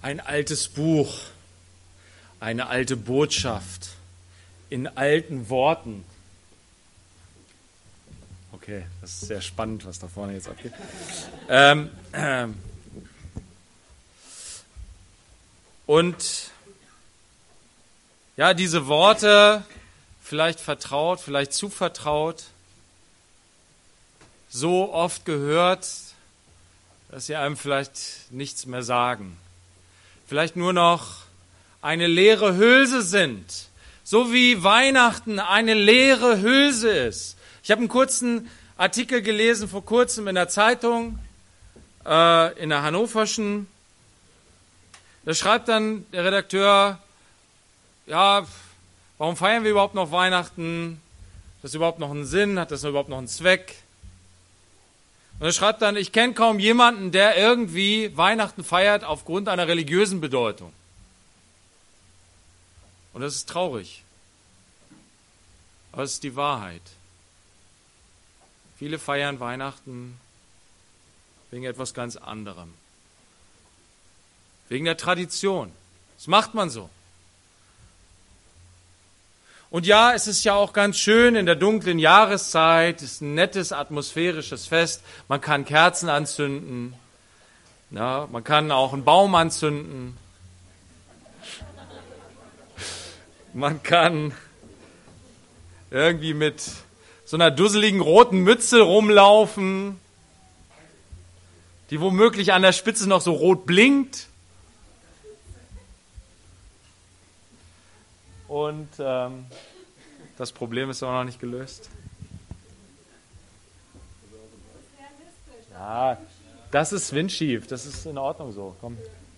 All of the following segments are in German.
Ein altes Buch, eine alte Botschaft in alten Worten. Okay, das ist sehr spannend, was da vorne jetzt abgeht. Und ja, diese Worte, vielleicht vertraut, vielleicht zu vertraut, so oft gehört, dass sie einem vielleicht nichts mehr sagen. Vielleicht nur noch eine leere Hülse sind, so wie Weihnachten eine leere Hülse ist. Ich habe einen kurzen Artikel gelesen vor kurzem in der Zeitung, in der Hannoverschen. Da schreibt dann der Redakteur, ja, warum feiern wir überhaupt noch Weihnachten? Hat das überhaupt noch einen Sinn? Hat das überhaupt noch einen Zweck? Und er schreibt dann, ich kenne kaum jemanden, der irgendwie Weihnachten feiert aufgrund einer religiösen Bedeutung. Und das ist traurig. Aber es ist die Wahrheit. Viele feiern Weihnachten wegen etwas ganz anderem. Wegen der Tradition. Das macht man so. Und ja, es ist ja auch ganz schön in der dunklen Jahreszeit, es ist ein nettes atmosphärisches Fest. Man kann Kerzen anzünden, ja, man kann auch einen Baum anzünden. Man kann irgendwie mit so einer dusseligen roten Mütze rumlaufen, die womöglich an der Spitze noch so rot blinkt. Und das Problem ist auch noch nicht gelöst. Ja, das ist windschief, das ist in Ordnung so. Komm.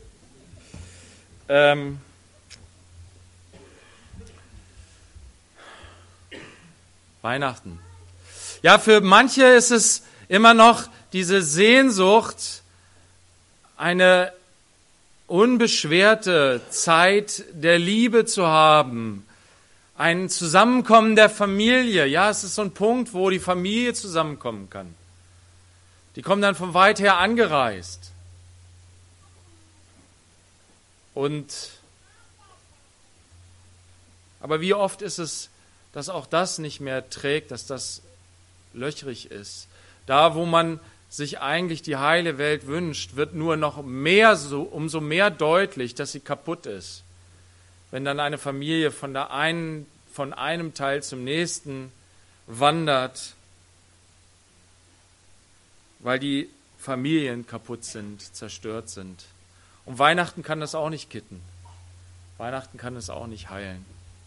Weihnachten. Ja, für manche ist es immer noch diese Sehnsucht, eine unbeschwerte Zeit der Liebe zu haben, ein Zusammenkommen der Familie. Ja, es ist so ein Punkt, wo die Familie zusammenkommen kann. Die kommen dann von weit her angereist. Aber wie oft ist es, dass auch das nicht mehr trägt, dass das löchrig ist. Da, wo man sich eigentlich die heile Welt wünscht, wird nur noch mehr umso mehr deutlich, dass sie kaputt ist. Wenn dann eine Familie von einem Teil zum nächsten wandert, weil die Familien kaputt sind, zerstört sind. Und Weihnachten kann das auch nicht kitten. Weihnachten kann es auch nicht heilen.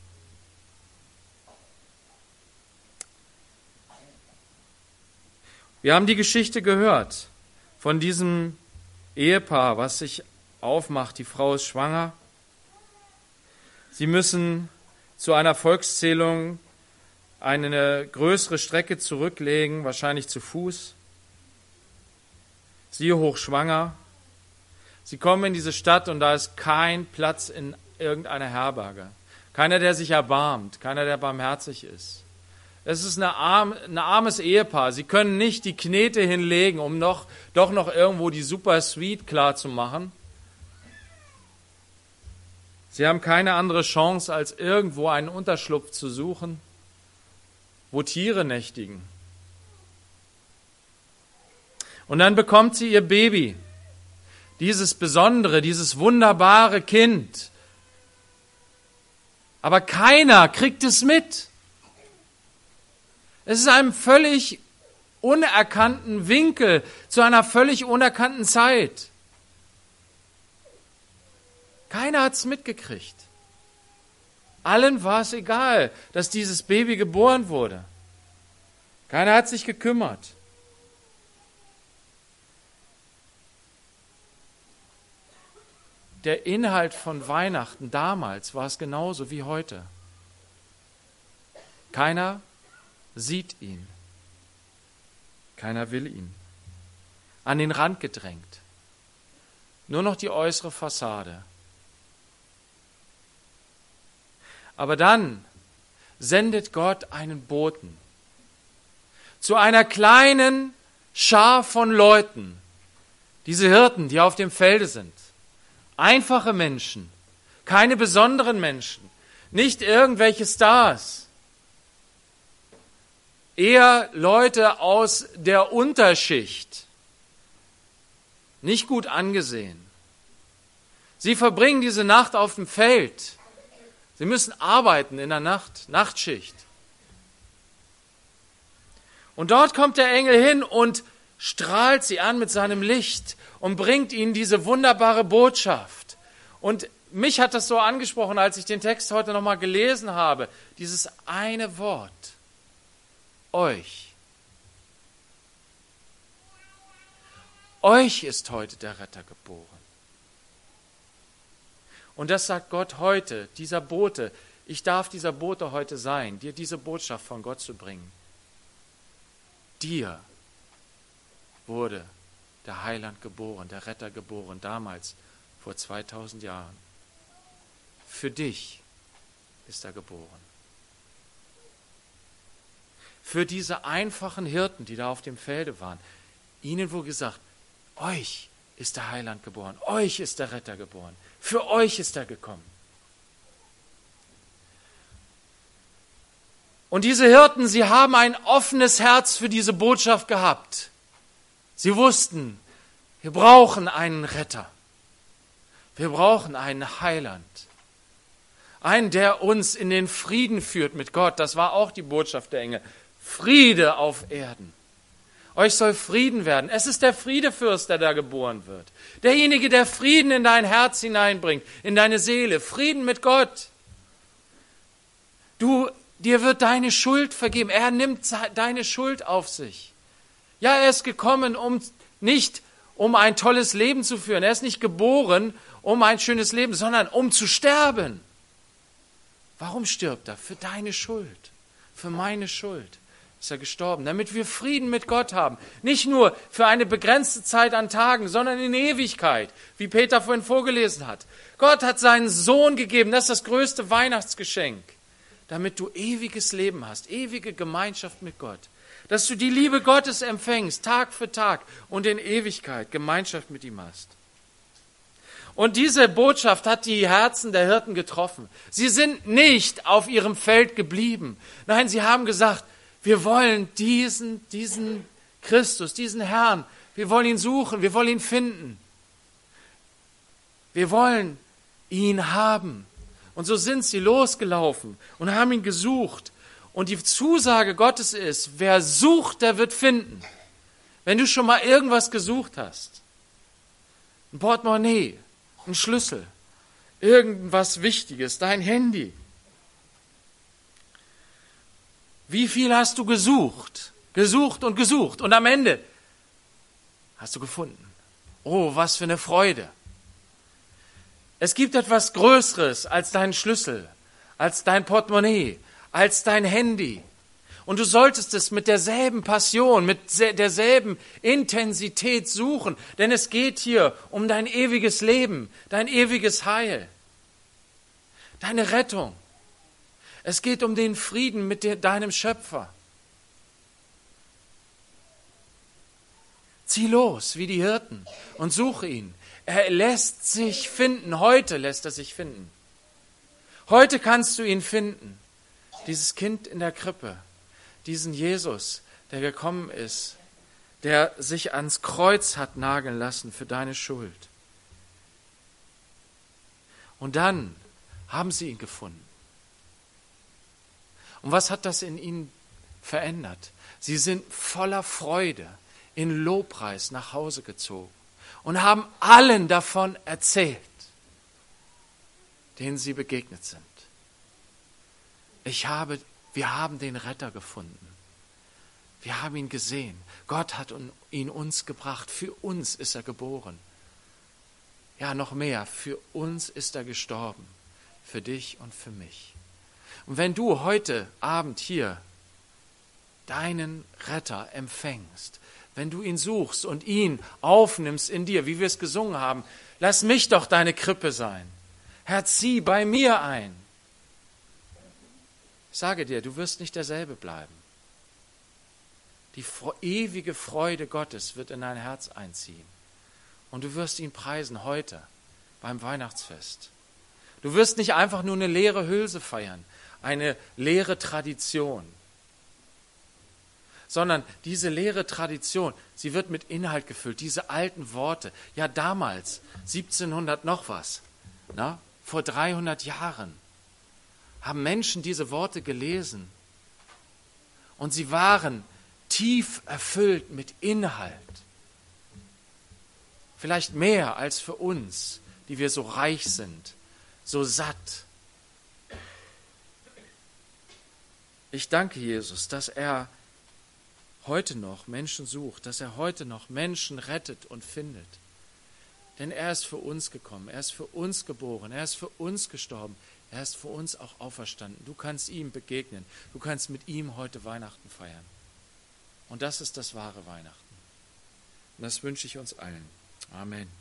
Wir haben die Geschichte gehört von diesem Ehepaar, was sich aufmacht. Die Frau ist schwanger. Sie müssen zu einer Volkszählung eine größere Strecke zurücklegen, wahrscheinlich zu Fuß. Sie hochschwanger. Sie kommen in diese Stadt und da ist kein Platz in irgendeiner Herberge. Keiner, der sich erbarmt, keiner, der barmherzig ist. Es ist ein armes Ehepaar. Sie können nicht die Knete hinlegen, um doch noch irgendwo die Super Suite klar zu machen. Sie haben keine andere Chance, als irgendwo einen Unterschlupf zu suchen, wo Tiere nächtigen. Und dann bekommt sie ihr Baby, dieses besondere, dieses wunderbare Kind. Aber keiner kriegt es mit. Es ist einem völlig unerkannten Winkel, zu einer völlig unerkannten Zeit. Keiner hat es mitgekriegt. Allen war es egal, dass dieses Baby geboren wurde. Keiner hat sich gekümmert. Der Inhalt von Weihnachten damals war es genauso wie heute. Keiner sieht ihn. Keiner will ihn. An den Rand gedrängt. Nur noch die äußere Fassade. Aber dann sendet Gott einen Boten zu einer kleinen Schar von Leuten, diese Hirten, die auf dem Felde sind. Einfache Menschen, keine besonderen Menschen, nicht irgendwelche Stars. Eher Leute aus der Unterschicht, nicht gut angesehen. Sie verbringen diese Nacht auf dem Feld. Sie müssen arbeiten in der Nacht, Nachtschicht. Und dort kommt der Engel hin und strahlt sie an mit seinem Licht und bringt ihnen diese wunderbare Botschaft. Und mich hat das so angesprochen, als ich den Text heute nochmal gelesen habe, dieses eine Wort. Euch. Euch ist heute der Retter geboren. Und das sagt Gott heute, dieser Bote. Ich darf dieser Bote heute sein, dir diese Botschaft von Gott zu bringen. Dir wurde der Heiland geboren, der Retter geboren, damals vor 2000 Jahren. Für dich ist er geboren. Für diese einfachen Hirten, die da auf dem Felde waren, ihnen wurde gesagt, euch ist der Heiland geboren, euch ist der Retter geboren, für euch ist er gekommen. Und diese Hirten, sie haben ein offenes Herz für diese Botschaft gehabt. Sie wussten, wir brauchen einen Retter, wir brauchen einen Heiland. Einen, der uns in den Frieden führt mit Gott, das war auch die Botschaft der Engel. Friede auf Erden. Euch soll Frieden werden. Es ist der Friedefürst, der da geboren wird. Derjenige, der Frieden in dein Herz hineinbringt, in deine Seele. Frieden mit Gott. Dir wird deine Schuld vergeben. Er nimmt deine Schuld auf sich. Ja, er ist gekommen, nicht um ein tolles Leben zu führen. Er ist nicht geboren, um ein schönes Leben, sondern um zu sterben. Warum stirbt er? Für deine Schuld, für meine Schuld ist er gestorben, damit wir Frieden mit Gott haben. Nicht nur für eine begrenzte Zeit an Tagen, sondern in Ewigkeit, wie Peter vorhin vorgelesen hat. Gott hat seinen Sohn gegeben, das ist das größte Weihnachtsgeschenk, damit du ewiges Leben hast, ewige Gemeinschaft mit Gott. Dass du die Liebe Gottes empfängst, Tag für Tag und in Ewigkeit Gemeinschaft mit ihm hast. Und diese Botschaft hat die Herzen der Hirten getroffen. Sie sind nicht auf ihrem Feld geblieben. Nein, sie haben gesagt, wir wollen diesen Christus, diesen Herrn, wir wollen ihn suchen, wir wollen ihn finden. Wir wollen ihn haben. Und so sind sie losgelaufen und haben ihn gesucht. Und die Zusage Gottes ist, wer sucht, der wird finden. Wenn du schon mal irgendwas gesucht hast, ein Portemonnaie, ein Schlüssel, irgendwas Wichtiges, dein Handy. Wie viel hast du gesucht? Gesucht und gesucht. Und am Ende hast du gefunden. Oh, was für eine Freude. Es gibt etwas Größeres als deinen Schlüssel, als dein Portemonnaie, als dein Handy. Und du solltest es mit derselben Passion, mit derselben Intensität suchen. Denn es geht hier um dein ewiges Leben, dein ewiges Heil, deine Rettung. Es geht um den Frieden mit deinem Schöpfer. Zieh los, wie die Hirten, und suche ihn. Er lässt sich finden. Heute lässt er sich finden. Heute kannst du ihn finden. Dieses Kind in der Krippe. Diesen Jesus, der gekommen ist, der sich ans Kreuz hat nageln lassen für deine Schuld. Und dann haben sie ihn gefunden. Und was hat das in ihnen verändert? Sie sind voller Freude in Lobpreis nach Hause gezogen und haben allen davon erzählt, denen sie begegnet sind. Wir haben den Retter gefunden. Wir haben ihn gesehen. Gott hat ihn uns gebracht. Für uns ist er geboren. Ja, noch mehr. Für uns ist er gestorben. Für dich und für mich. Und wenn du heute Abend hier deinen Retter empfängst, wenn du ihn suchst und ihn aufnimmst in dir, wie wir es gesungen haben, lass mich doch deine Krippe sein. Herr, zieh bei mir ein. Ich sage dir, du wirst nicht derselbe bleiben. Die ewige Freude Gottes wird in dein Herz einziehen. Und du wirst ihn preisen heute, beim Weihnachtsfest. Du wirst nicht einfach nur eine leere Hülse feiern, eine leere Tradition, sondern diese leere Tradition, sie wird mit Inhalt gefüllt, diese alten Worte. Ja, damals, 1700 noch was, vor 300 Jahren, haben Menschen diese Worte gelesen und sie waren tief erfüllt mit Inhalt. Vielleicht mehr als für uns, die wir so reich sind, so satt. Ich danke Jesus, dass er heute noch Menschen sucht, dass er heute noch Menschen rettet und findet. Denn er ist für uns gekommen, er ist für uns geboren, er ist für uns gestorben, er ist für uns auch auferstanden. Du kannst ihm begegnen, du kannst mit ihm heute Weihnachten feiern. Und das ist das wahre Weihnachten. Und das wünsche ich uns allen. Amen.